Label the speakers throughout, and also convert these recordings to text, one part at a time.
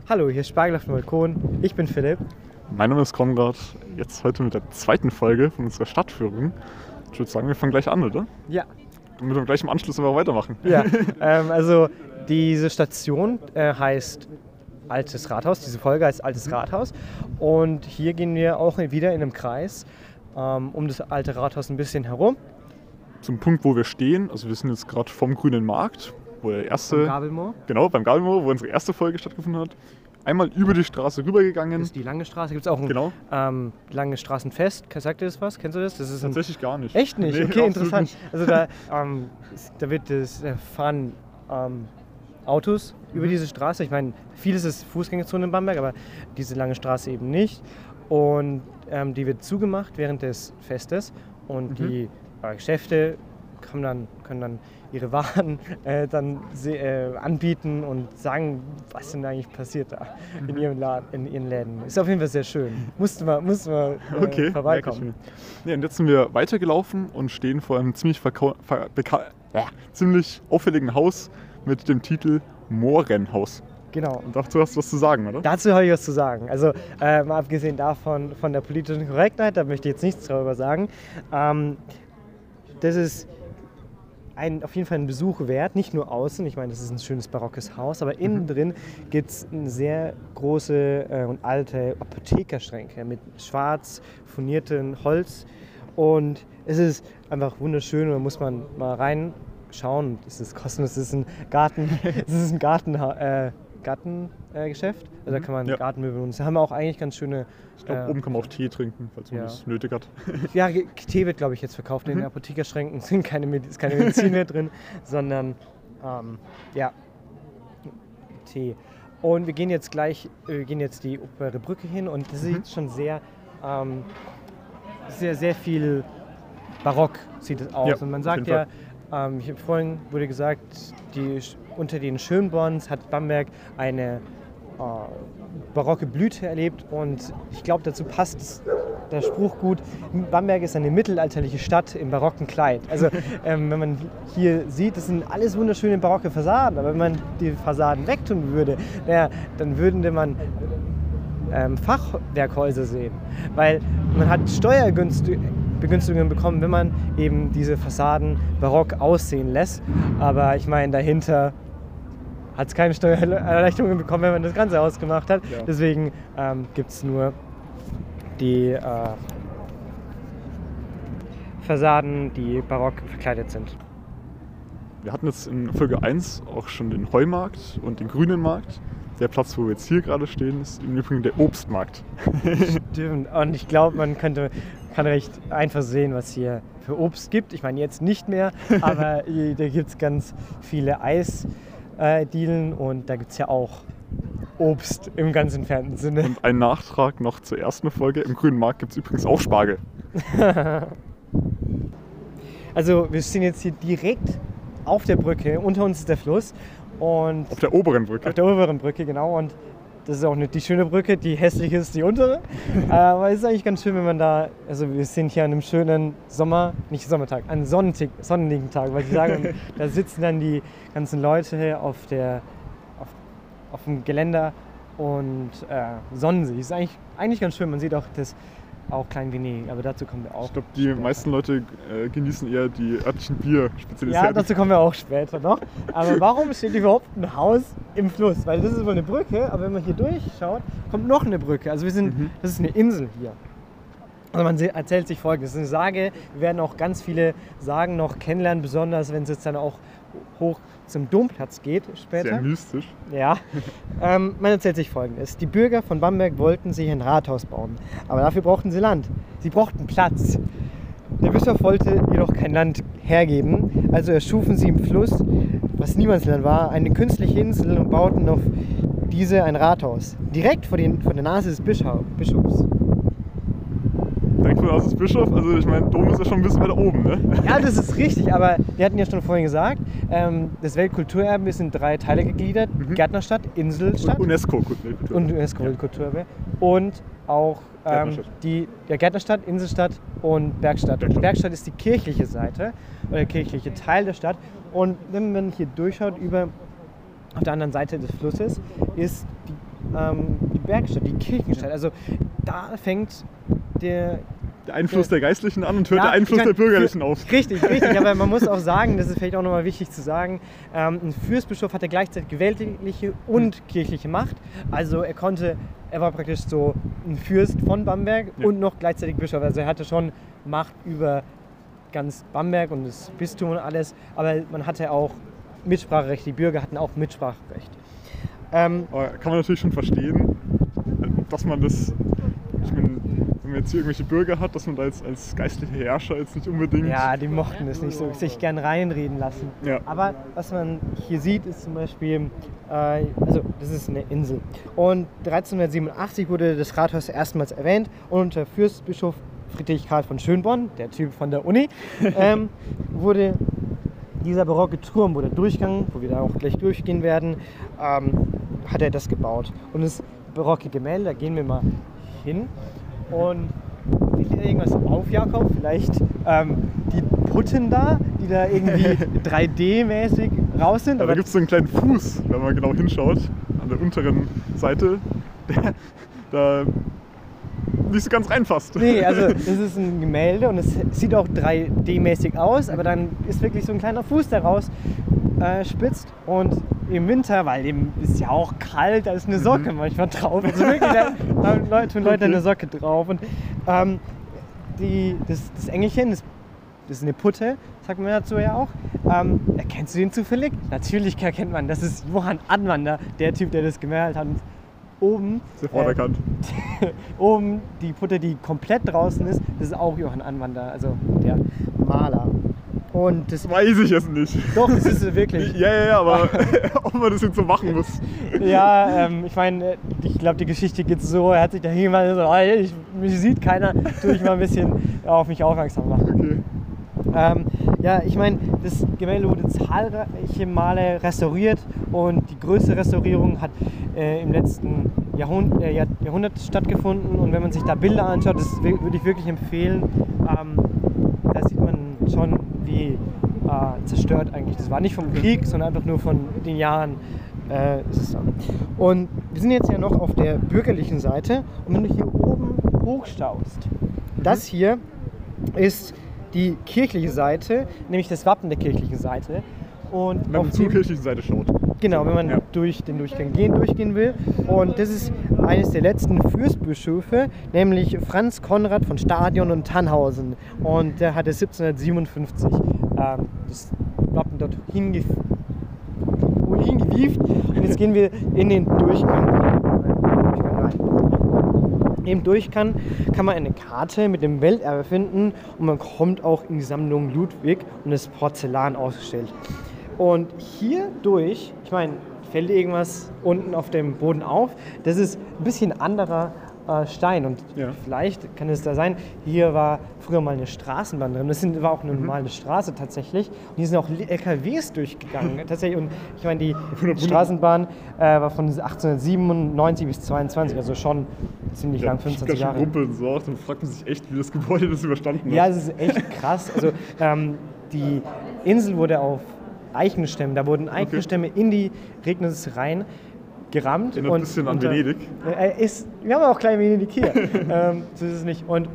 Speaker 1: Hallo, hier ist Spargel auf dem Balkon. Ich bin Philipp.
Speaker 2: Mein Name ist Konrad. Jetzt heute mit der zweiten Folge von unserer Stadtführung. Ich würde sagen, wir fangen gleich an, oder?
Speaker 1: Ja.
Speaker 2: Damit wir gleich im Anschluss aber weitermachen.
Speaker 1: Ja, also diese Station heißt Altes Rathaus. Diese Folge heißt Altes Rathaus. Und hier gehen wir auch wieder in einem Kreis um das Alte Rathaus ein bisschen herum.
Speaker 2: Zum Punkt, wo wir stehen. Also wir sind jetzt gerade vom Grünen Markt, wo der erste...
Speaker 1: Beim Gabelmoor.
Speaker 2: Genau, beim Gabelmoor, wo unsere erste Folge stattgefunden hat. Einmal über die Straße rübergegangen.
Speaker 1: Das ist die Lange Straße. Gibt es auch ein Lange Straßenfest. Sagt dir das was? Kennst du das? Das ist
Speaker 2: tatsächlich gar nicht.
Speaker 1: Echt nicht?
Speaker 2: Nee,
Speaker 1: okay,
Speaker 2: absolut
Speaker 1: interessant.
Speaker 2: nicht.
Speaker 1: Also da wird das fahren Autos über diese Straße. Ich meine, vieles ist Fußgängerzone in Bamberg, aber diese Lange Straße eben nicht. Und die wird zugemacht während des Festes. Und die Geschäfte können dann ihre Waren anbieten und sagen, was denn eigentlich passiert da in ihren Läden. Ist auf jeden Fall sehr schön. Mussten wir vorbeikommen.
Speaker 2: Ja, und jetzt sind wir weitergelaufen und stehen vor einem ziemlich auffälligen Haus mit dem Titel Mohrenhaus.
Speaker 1: Genau.
Speaker 2: Und dazu hast du was zu sagen, oder?
Speaker 1: Dazu habe ich was zu sagen. Also mal abgesehen davon, von der politischen Korrektheit, da möchte ich jetzt nichts darüber sagen. Das ist auf jeden Fall ein Besuch wert, nicht nur außen. Ich meine, das ist ein schönes barockes Haus, aber innen drin gibt es sehr große und alte Apothekerschränke mit schwarz furniertem Holz. Und es ist einfach wunderschön und da muss man mal reinschauen. Es ist kostenlos, es ist ein Gartengeschäft. Also da kann man Gartenmöbel benutzen. Da haben wir auch eigentlich ganz schöne...
Speaker 2: Ich glaube, oben kann man auch Tee trinken, falls man das nötig hat.
Speaker 1: Ja, Tee wird, glaube ich, jetzt verkauft. In den Apothekerschränken ist keine Medizin mehr drin, sondern Tee. Und wir gehen jetzt die obere Brücke hin und das sieht schon sehr viel barock sieht es aus. Und man sagt ja, vorhin wurde gesagt, unter den Schönborns hat Bamberg eine barocke Blüte erlebt und ich glaube, dazu passt der Spruch gut, Bamberg ist eine mittelalterliche Stadt im barocken Kleid. Also wenn man hier sieht, das sind alles wunderschöne barocke Fassaden, aber wenn man die Fassaden wegtun würde, dann würde man Fachwerkhäuser sehen, weil man hat Steuerbegünstigungen bekommen, wenn man eben diese Fassaden barock aussehen lässt, aber ich meine, dahinter hat es keine Steuererleichterungen bekommen, wenn man das ganze Haus gemacht hat. Ja. Deswegen gibt es nur die Fassaden, die barock verkleidet sind.
Speaker 2: Wir hatten jetzt in Folge 1 auch schon den Heumarkt und den Grünen Markt. Der Platz, wo wir jetzt hier gerade stehen, ist im Übrigen der Obstmarkt.
Speaker 1: Stimmt. Und ich glaube, man kann recht einfach sehen, was hier für Obst gibt. Ich meine, jetzt nicht mehr, aber da gibt es ganz viele Eisdielen und da gibt es ja auch Obst im ganz entfernten Sinne.
Speaker 2: Und ein Nachtrag noch zur ersten Folge. Im Grünen Markt gibt es übrigens auch Spargel.
Speaker 1: Also wir stehen jetzt hier direkt auf der Brücke. Unter uns ist der Fluss. Und
Speaker 2: auf der oberen Brücke?
Speaker 1: Auf der oberen Brücke, genau. Und das ist auch nicht die schöne Brücke, die hässlich ist, die untere. Aber es ist eigentlich ganz schön, wenn man da, also wir sind hier an einem schönen einen sonnigen Tag, wollte ich sagen. Und da sitzen dann die ganzen Leute auf dem Geländer und sonnen sich. Das ist eigentlich ganz schön. Man sieht auch klein wenig, aber dazu kommen wir auch.
Speaker 2: Ich glaube, die meisten Leute genießen eher die örtlichen Bier-Spezialitäten.
Speaker 1: Ja, dazu kommen wir auch später noch. Aber warum steht überhaupt ein Haus im Fluss? Weil das ist wohl eine Brücke, aber wenn man hier durchschaut, kommt noch eine Brücke. Also das ist eine Insel hier. Also man erzählt sich Folgendes. Das ist eine Sage, wir werden auch ganz viele Sagen noch kennenlernen, besonders wenn es jetzt dann auch hoch zum Domplatz geht später.
Speaker 2: Sehr mystisch.
Speaker 1: Ja. Man erzählt sich Folgendes. Die Bürger von Bamberg wollten sich ein Rathaus bauen, aber dafür brauchten sie Land. Sie brauchten Platz. Der Bischof wollte jedoch kein Land hergeben, also erschufen sie im Fluss, was Niemandsland war, eine künstliche Insel und bauten auf diese ein Rathaus. Direkt vor der Nase des Bischofs.
Speaker 2: Direkt vor der Nase des Bischofs? Also ich meine, Dom ist ja schon ein bisschen weiter oben, ne?
Speaker 1: Ja, das ist richtig, aber wir hatten ja schon vorhin gesagt, das Weltkulturerbe ist in 3 Teile gegliedert. Gärtnerstadt, Inselstadt. UNESCO-Weltkulturerbe. Und auch Gärtnerstadt, Inselstadt und Bergstadt. Und Bergstadt ist die kirchliche Seite oder der kirchliche Teil der Stadt. Und wenn man hier durchschaut, auf der anderen Seite des Flusses ist die Bergstadt, die Kirchenstadt. Also da fängt der
Speaker 2: Einfluss der Geistlichen an und hört der Einfluss der Bürgerlichen auf.
Speaker 1: Richtig, aber man muss auch sagen, das ist vielleicht auch nochmal wichtig zu sagen, ein Fürstbischof hatte gleichzeitig weltliche und kirchliche Macht. Also er war praktisch so ein Fürst von Bamberg und noch gleichzeitig Bischof. Also er hatte schon Macht über ganz Bamberg und das Bistum und alles, aber man hatte auch Mitspracherecht, die Bürger hatten auch Mitspracherecht.
Speaker 2: Aber kann man natürlich schon verstehen, dass man das, ich meine, wenn man jetzt hier irgendwelche Bürger hat, dass man da jetzt als geistlicher Herrscher jetzt nicht unbedingt...
Speaker 1: Ja, die mochten es nicht so, sich gern reinreden lassen.
Speaker 2: Ja.
Speaker 1: Aber was man hier sieht, ist zum Beispiel, also das ist eine Insel. Und 1387 wurde das Rathaus erstmals erwähnt und unter Fürstbischof Friedrich Karl von Schönborn, der Typ von der Uni, wurde dieser barocke Turm, wo der Durchgang, wo wir da auch gleich durchgehen werden, hat er das gebaut. Und das barocke Gemälde, da gehen wir mal hin. Und fällt dir irgendwas auf, Jakob? Vielleicht die Putten da, die da irgendwie 3D-mäßig raus sind?
Speaker 2: Aber da gibt es so einen kleinen Fuß, wenn man genau hinschaut, an der unteren Seite, der da nicht so ganz reinfasst.
Speaker 1: Nee, also das ist ein Gemälde und es sieht auch 3D-mäßig aus, aber dann ist wirklich so ein kleiner Fuß, der raus spitzt. Und im Winter, weil eben ist ja auch kalt, da ist eine Socke manchmal drauf. Also wirklich, da tun Leute eine Socke drauf. Und das Engelchen, das ist eine Putte, sagt man dazu ja auch. Erkennst du den zufällig? Natürlich erkennt man, das ist Johann Anwander, der Typ, der das gemalt hat. Und oben,
Speaker 2: sofort erkannt.
Speaker 1: Oben die Putte, die komplett draußen ist, das ist auch Johann Anwander, also der Maler. Und das
Speaker 2: weiß ich jetzt nicht.
Speaker 1: Doch, das ist es wirklich.
Speaker 2: Ja, aber ob man das jetzt so machen muss.
Speaker 1: Ja, ich meine, ich glaube, die Geschichte geht so, er hat sich da hingegangen so, mich sieht keiner, tue ich mal ein bisschen auf mich aufmerksam machen.
Speaker 2: Okay.
Speaker 1: Ja, ich meine, das Gemälde wurde zahlreiche Male restauriert und die größte Restaurierung hat im letzten Jahrhundert stattgefunden. Und wenn man sich da Bilder anschaut, das würde ich wirklich empfehlen, da sieht man schon, wie zerstört eigentlich das war. Nicht vom Krieg, sondern einfach nur von den Jahren ist es dann. Und wir sind jetzt ja noch auf der bürgerlichen Seite und wenn du hier oben hochschaust, das hier ist die kirchliche Seite, nämlich das Wappen der kirchlichen Seite. Und
Speaker 2: wenn man zur kirchlichen Seite schaut.
Speaker 1: Genau, wenn man durch den Durchgang durchgehen will. Und das ist eines der letzten Fürstbischöfe, nämlich Franz Konrad von Stadion und Tannhausen. Und der hatte 1757 das Wappen dort hingewieft. Und jetzt gehen wir in den Durchgang rein. Im Durchgang kann man eine Karte mit dem Welterbe finden und man kommt auch in die Sammlung Ludwig und das Porzellan ausgestellt. Und hier durch, ich meine, fällt irgendwas unten auf dem Boden auf, das ist ein bisschen anderer Stein und vielleicht kann es da sein, hier war früher mal eine Straßenbahn drin, das war auch eine normale Straße tatsächlich und hier sind auch LKWs durchgegangen tatsächlich und ich meine, die Straßenbahn war von 1897 bis 22, also schon ziemlich lang, 25 Jahre.
Speaker 2: Rumpeln, so, dann fragt man sich echt, wie das Gebäude das überstanden hat.
Speaker 1: Ja, es ist echt krass, also die Insel wurde auf Eichenstämmen, da wurden Eichenstämme in die Regnitz rein gerammt.
Speaker 2: Erinnert ein bisschen an Venedig.
Speaker 1: Wir haben auch klein Venedig hier, so ist es nicht. Und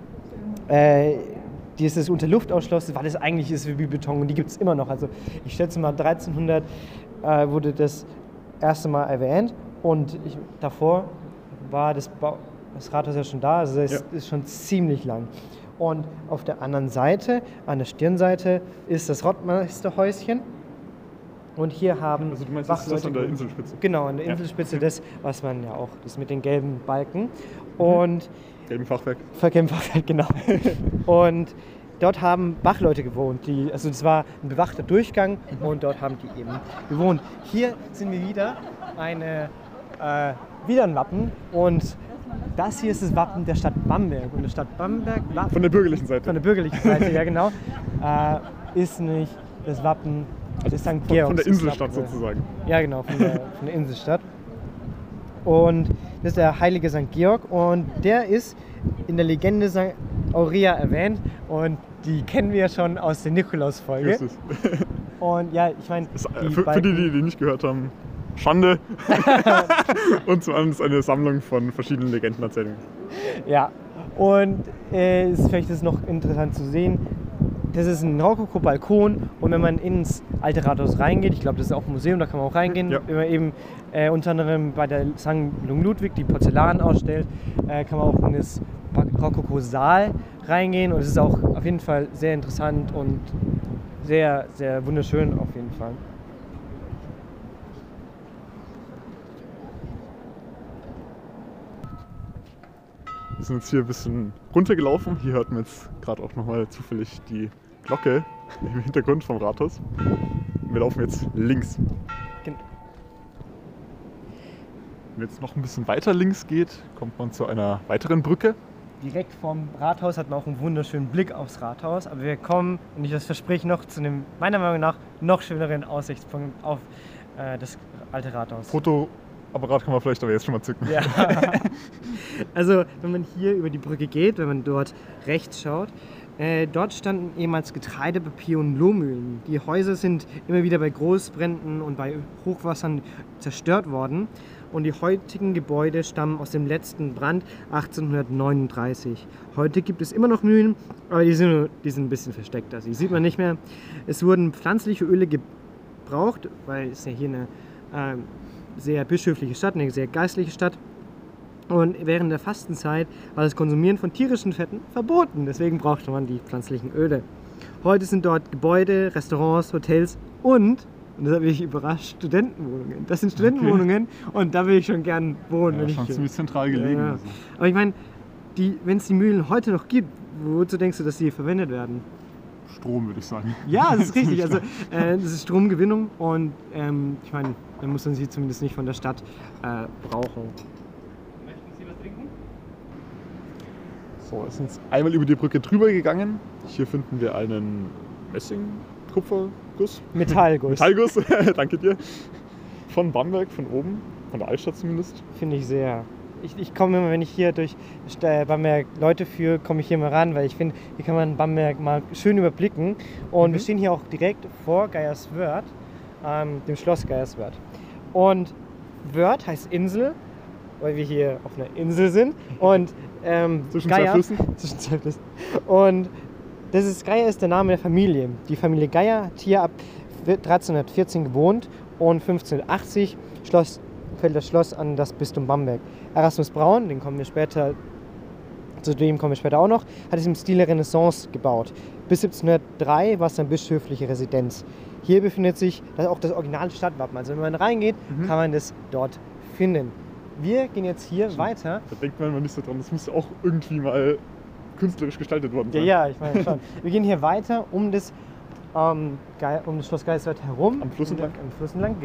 Speaker 1: dieses unter Luftausschluss, weil das eigentlich ist wie Beton und die gibt es immer noch. Also ich schätze mal 1300 wurde das erste Mal erwähnt und davor war das Rathaus ja schon da, also es ist schon ziemlich lang. Und auf der anderen Seite, an der Stirnseite, ist das Rottmeisterhäuschen. Und hier haben
Speaker 2: also du meinst, ist das an der Inselspitze?
Speaker 1: Genau, an der Inselspitze, das, was man ja auch, das mit den gelben Balken. Und
Speaker 2: gelben Fachwerk.
Speaker 1: Gelben Fachwerk, genau. Und dort haben Wachleute gewohnt. Also das war ein bewachter Durchgang und dort haben die eben gewohnt. Hier sind wir wieder wieder ein Wappen und das hier ist das Wappen der Stadt Bamberg. Und die Stadt Bamberg...
Speaker 2: Von der bürgerlichen Seite.
Speaker 1: Von der bürgerlichen Seite, ja genau. Ist nicht das Wappen des St. Georgs.
Speaker 2: Von der Inselstadt sozusagen.
Speaker 1: Ja genau, von der Inselstadt. Und das ist der heilige St. Georg und der ist in der Legende St. Aurea erwähnt und die kennen wir ja schon aus der Nikolaus-Folge. Und ja, ich meine...
Speaker 2: Für die nicht gehört haben, Schande. Und zum anderen ist eine Sammlung von verschiedenen Legendenerzählungen.
Speaker 1: Ja, und vielleicht ist es noch interessant zu sehen, das ist ein Rokoko-Balkon und wenn man ins alte Rathaus reingeht, ich glaube, das ist auch ein Museum, da kann man auch reingehen,
Speaker 2: Ja.
Speaker 1: wenn man eben unter anderem bei der Sammlung Ludwig die Porzellan ausstellt, kann man auch in das Rokoko-Saal reingehen und es ist auch auf jeden Fall sehr interessant und sehr, sehr wunderschön auf jeden Fall.
Speaker 2: Wir sind jetzt hier ein bisschen runtergelaufen. Hier hört man jetzt gerade auch nochmal zufällig die Glocke im Hintergrund vom Rathaus. Wir laufen jetzt links.
Speaker 1: Gen-
Speaker 2: Wenn man jetzt noch ein bisschen weiter links geht, kommt man zu einer weiteren Brücke.
Speaker 1: Direkt vom Rathaus hat man auch einen wunderschönen Blick aufs Rathaus, aber wir kommen, und ich das verspreche, noch zu einem, meiner Meinung nach, noch schöneren Aussichtspunkt auf das alte Rathaus.
Speaker 2: Fotoapparat kann man vielleicht aber jetzt schon mal zücken.
Speaker 1: Ja. Also, wenn man hier über die Brücke geht, wenn man dort rechts schaut, dort standen ehemals Getreide-, Papier- und Lohmühlen. Die Häuser sind immer wieder bei Großbränden und bei Hochwassern zerstört worden. Und die heutigen Gebäude stammen aus dem letzten Brand 1839. Heute gibt es immer noch Mühlen, aber die sind ein bisschen versteckt. Also die sieht man nicht mehr. Es wurden pflanzliche Öle gebraucht, weil es ja hier eine sehr bischöfliche Stadt, eine sehr geistliche Stadt. Und während der Fastenzeit war das Konsumieren von tierischen Fetten verboten. Deswegen brauchte man die pflanzlichen Öle. Heute sind dort Gebäude, Restaurants, Hotels und das hat mich überrascht, Studentenwohnungen. Das sind Studentenwohnungen und da will ich schon gern wohnen.
Speaker 2: Ja, schon ziemlich zentral gelegen.
Speaker 1: Ja.
Speaker 2: Also.
Speaker 1: Aber ich meine, wenn es die Mühlen heute noch gibt, wozu denkst du, dass die verwendet werden?
Speaker 2: Strom, würde ich sagen.
Speaker 1: Ja, das ist richtig. Also, das ist Stromgewinnung und ich meine, dann muss man sie zumindest nicht von der Stadt brauchen. Möchten Sie was trinken?
Speaker 2: So, wir sind jetzt einmal über die Brücke drüber gegangen. Hier finden wir einen Messing-Kupferguss.
Speaker 1: Metallguss.
Speaker 2: Metallguss, danke dir. Von Bamberg, von oben, von der Altstadt zumindest.
Speaker 1: Finde ich sehr. Ich komme immer, wenn ich hier durch Bamberg Leute führe, komme ich hier mal ran, weil ich finde, hier kann man Bamberg mal schön überblicken. Und wir stehen hier auch direkt vor Geierswörth, dem Schloss Geierswörth. Und Wörth heißt Insel, weil wir hier auf einer Insel sind. Und
Speaker 2: Zwischen
Speaker 1: Geier,
Speaker 2: zwei Flüssen.
Speaker 1: zwischen zwei Flüssen. Und Geier ist der Name der Familie. Die Familie Geier hat hier ab 1314 gewohnt und 1580 fällt das Schloss an das Bistum Bamberg. Erasmus Braun, zu dem kommen wir später auch noch, hat es im Stil der Renaissance gebaut. Bis 1703 war es eine bischöfliche Residenz. Hier befindet sich auch das originale Stadtwappen. Also wenn man reingeht, kann man das dort finden. Wir gehen jetzt hier weiter.
Speaker 2: Da denkt man immer nicht so dran, das muss auch irgendwie mal künstlerisch gestaltet worden sein.
Speaker 1: Ja, ich meine schon. Wir gehen hier weiter um das Schloss Geierswörth herum.
Speaker 2: Am Fluss entlang?
Speaker 1: Am Fluss entlang,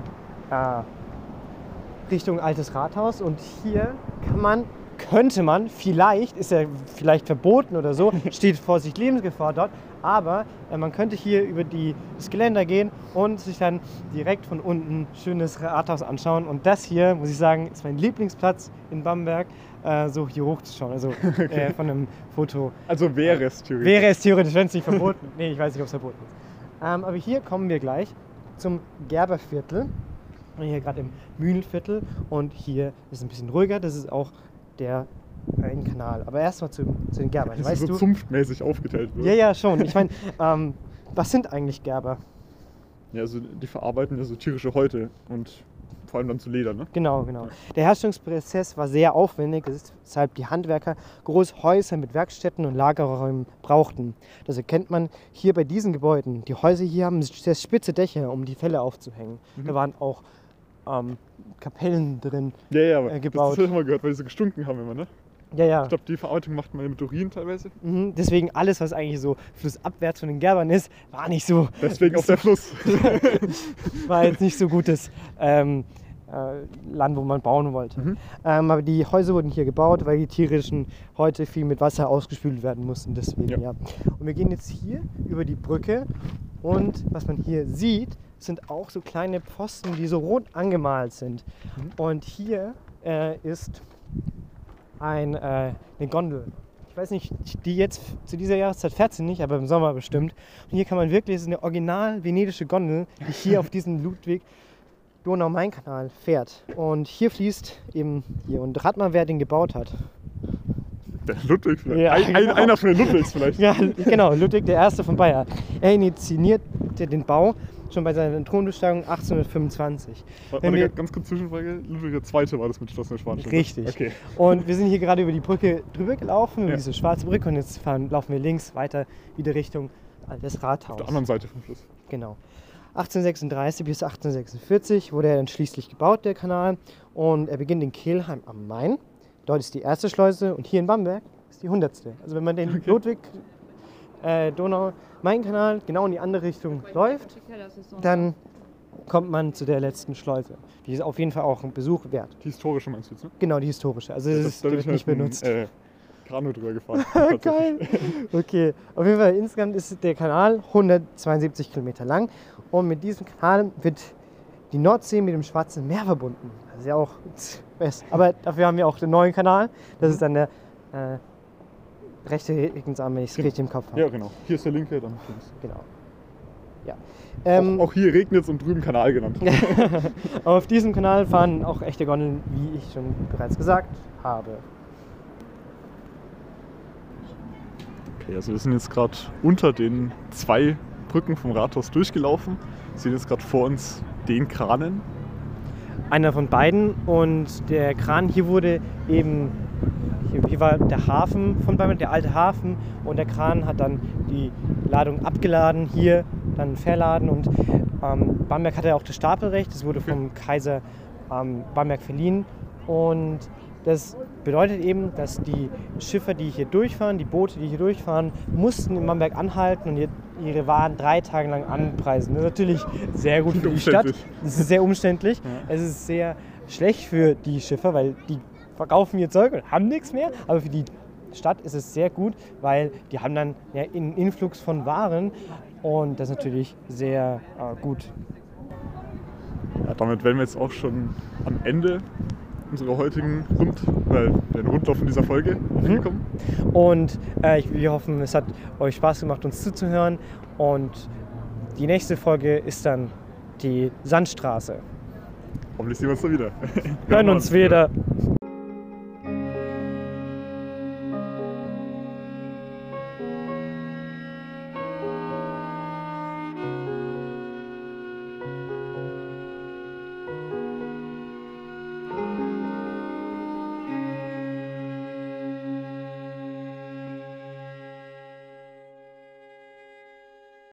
Speaker 1: Richtung Altes Rathaus. Und hier könnte man vielleicht, ist ja vielleicht verboten oder so, steht Vorsicht Lebensgefahr dort, aber man könnte hier über das Geländer gehen und sich dann direkt von unten schönes Rathaus anschauen. Und das hier, muss ich sagen, ist mein Lieblingsplatz in Bamberg, so hier hochzuschauen, also von einem Foto.
Speaker 2: Also wäre es theoretisch.
Speaker 1: Wäre es theoretisch, wenn es nicht verboten ist. Nee, ich weiß nicht, ob es verboten ist. Aber hier kommen wir gleich zum Gerberviertel. Hier gerade im Mühlenviertel und hier ist es ein bisschen ruhiger. Das ist auch der Kanal. Aber erstmal zu den Gerbern.
Speaker 2: Das ist so zunftmäßig aufgeteilt wird.
Speaker 1: Ja, schon. Ich meine, was sind eigentlich Gerber?
Speaker 2: Ja, also die verarbeiten ja so tierische Häute und vor allem dann zu Leder, ne?
Speaker 1: Genau. Der Herstellungsprozess war sehr aufwendig, weshalb die Handwerker große Häuser mit Werkstätten und Lagerräumen brauchten. Das erkennt man hier bei diesen Gebäuden. Die Häuser hier haben sehr spitze Dächer, um die Felle aufzuhängen. Da waren auch Kapellen drin
Speaker 2: aber
Speaker 1: gebaut.
Speaker 2: Das habe ich mal gehört, weil die so gestunken haben immer, ne?
Speaker 1: Ja.
Speaker 2: Ich glaube, die Verarbeitung macht man mit Urin teilweise.
Speaker 1: Deswegen alles, was eigentlich so flussabwärts von den Gerbern ist, war nicht so...
Speaker 2: Deswegen auch der Fluss.
Speaker 1: war jetzt nicht so gutes Land, wo man bauen wollte. Aber die Häuser wurden hier gebaut, weil die tierischen Häute viel mit Wasser ausgespült werden mussten. Deswegen, ja. Und wir gehen jetzt hier über die Brücke und was man hier sieht, sind auch so kleine Pfosten, die so rot angemalt sind. Und hier ist eine Gondel. Ich weiß nicht, die jetzt zu dieser Jahreszeit fährt sie nicht, aber im Sommer bestimmt. Und hier kann man wirklich, es ist eine original venedische Gondel, die hier auf diesen Ludwig Donau-Main-Kanal fährt. Und hier fließt eben hier. Und rat mal, wer den gebaut hat.
Speaker 2: Der Ludwig vielleicht.
Speaker 1: Ja, genau.
Speaker 2: Einer von den Ludwigs vielleicht.
Speaker 1: Ja, genau, Ludwig der Erste von Bayern. Er initiierte den Bau schon bei seiner Thronbesteigung 1825.
Speaker 2: Ganz kurz Zwischenfrage, Ludwig II. War das mit Schloss Neuschwanstein?
Speaker 1: Richtig.
Speaker 2: Okay.
Speaker 1: Und wir sind hier gerade über die Brücke drüber gelaufen, über
Speaker 2: Ja.
Speaker 1: diese schwarze Brücke, und jetzt laufen wir links weiter wieder Richtung das Rathaus.
Speaker 2: Auf der anderen Seite vom Fluss.
Speaker 1: Genau. 1836 bis 1846 wurde er dann schließlich gebaut, der Kanal. Und er beginnt in Kelheim am Main. Dort ist die erste Schleuse und hier in Bamberg ist die 100. Also wenn man den Ludwig Donau-Main-Kanal genau in die andere Richtung läuft, dann kommt man zu der letzten Schleuse. Die ist auf jeden Fall auch ein Besuch wert.
Speaker 2: Die historische meinst du jetzt, ne?
Speaker 1: Genau, die historische. Also die wird nicht benutzt.
Speaker 2: Kanu drüber gefahren.
Speaker 1: Geil. Okay, auf jeden Fall insgesamt ist der Kanal 172 Kilometer lang und mit diesem Kanal wird die Nordsee mit dem Schwarzen Meer verbunden. Das ist ja auch best. Aber dafür haben wir auch den neuen Kanal. Das ist dann der rechte Regensarm, wenn ich es richtig im Kopf habe.
Speaker 2: Ja, genau. Hier ist der linke, dann links.
Speaker 1: Genau. Ja.
Speaker 2: Auch hier regnet es und drüben Kanal genannt.
Speaker 1: Auf diesem Kanal fahren auch echte Gondeln, wie ich schon bereits gesagt habe.
Speaker 2: Okay, also wir sind jetzt gerade unter den 2 Brücken vom Rathaus durchgelaufen. Wir sehen jetzt gerade vor uns den Kranen.
Speaker 1: Einer von beiden, und der Kran hier wurde eben, hier war der Hafen von Bamberg, der alte Hafen, und der Kran hat dann die Ladung abgeladen, hier dann verladen, und Bamberg hatte auch das Stapelrecht, das wurde vom Kaiser Bamberg verliehen, und das bedeutet eben, dass die Schiffer, die hier durchfahren, die Boote, die hier durchfahren, mussten in Bamberg anhalten und ihre Waren 3 Tage lang anpreisen. Das ist natürlich sehr gut für die Stadt. Es ist sehr umständlich. Ja. Es ist sehr schlecht für die Schiffer, weil die verkaufen ihr Zeug und haben nichts mehr. Aber für die Stadt ist es sehr gut, weil die haben dann ja einen Influx von Waren, und das ist natürlich sehr gut.
Speaker 2: Ja, damit wären wir jetzt auch schon am Ende unserer heutigen den Rundlauf in dieser Folge angekommen.
Speaker 1: Und wir hoffen, es hat euch Spaß gemacht, uns zuzuhören. Und die nächste Folge ist dann die Sandstraße.
Speaker 2: Hoffentlich sehen wir uns da wieder.
Speaker 1: Hören uns wieder.